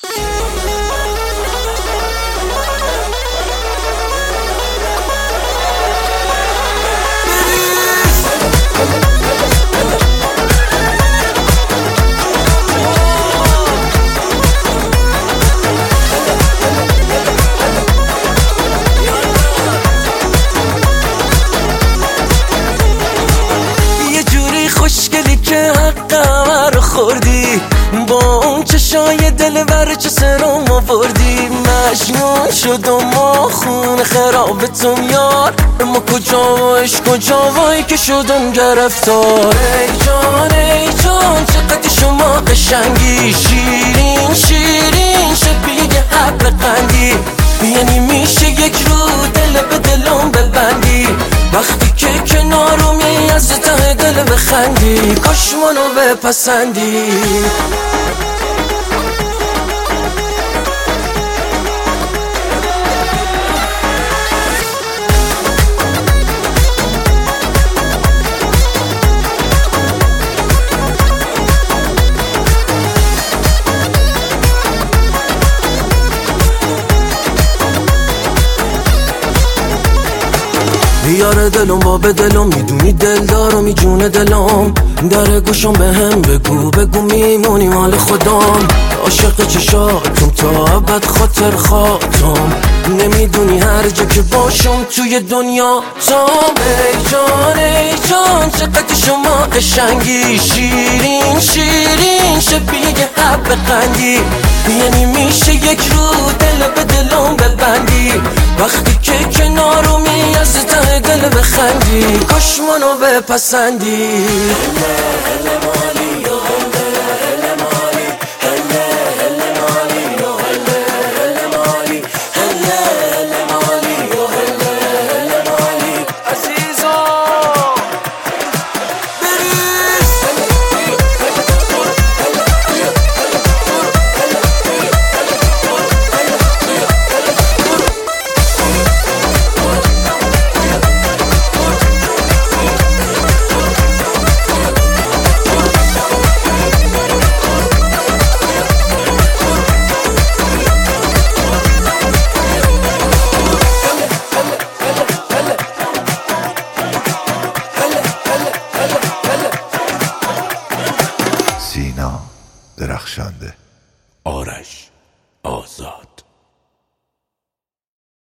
خوشگلی که حقم رو خوردی، با اون چشای دلبر چه سرم آوردی. مجنون شدم و خون خرابتم یار، اما کجا و عشق کجا وای که شدم گرفتار. ای جان چقدر شما قشنگی، شیرین شیرین شبیه حب قندی. یعنی میشه یک رو دل به دلم ببندی، وقتی که کنارمی از ته دل بخندی. کاش منو بپسندی. یار دلم باب دلم، میدونی دلدارم میجونه دلم. در گوشم به هم بگو میمونی مال خودم. عاشق چشاتم تا ابد خاطر خاطم، نمیدونی هر جا که باشم توی دنیا تام. ای جان چقدر شما قشنگی، شیرین شیرین شبیه حب قندی. یعنی میشه یک رو دل به دلم ببندی، وقتی که کنارمی از ته دل بخندی. کاش منو بپسندی.